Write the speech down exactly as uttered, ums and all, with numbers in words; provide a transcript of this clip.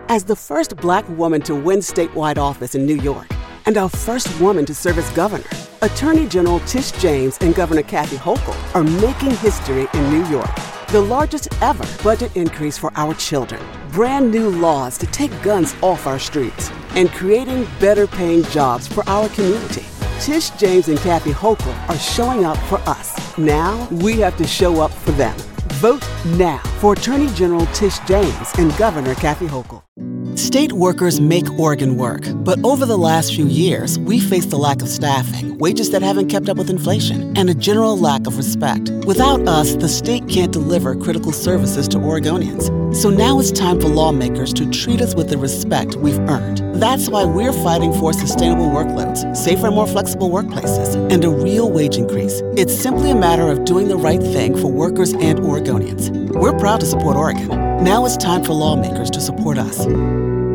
As the first Black woman to win statewide office in New York and our first woman to serve as governor, Attorney General Tish James and Governor Kathy Hochul are making history in New York. The largest ever budget increase for our children, brand new laws to take guns off our streets, and creating better paying jobs for our community. Tish James and Kathy Hochul are showing up for us. Now we have to show up for them. Vote now for Attorney General Tish James and Governor Kathy Hochul. State workers make Oregon work, but over the last few years, we faced a lack of staffing, wages that haven't kept up with inflation, and a general lack of respect. Without us, the state can't deliver critical services to Oregonians. So now it's time for lawmakers to treat us with the respect we've earned. That's why we're fighting for sustainable workloads, safer and more flexible workplaces, and a real wage increase. It's simply a matter of doing the right thing for workers and Oregonians. We're proud to support Oregon. Now it's time for lawmakers to support us.